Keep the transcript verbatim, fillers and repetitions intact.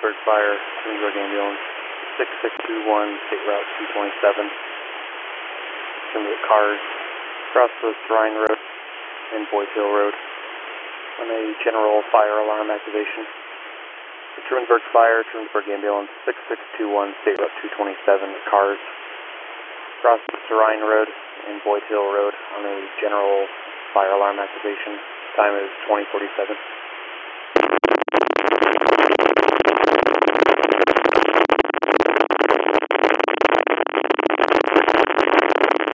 Trumansburg Fire, Trumansburg Ambulance, six six two one, State Route two twenty-seven. Some of the cars across the Rhine Road and Boyd Hill Road on a general fire alarm activation. The Trumansburg Fire, Trumansburg Ambulance, six six two one, State Route two twenty-seven, cars across the Rhine Road and Boyd Hill Road on a general fire alarm activation. Time is twenty forty-seven.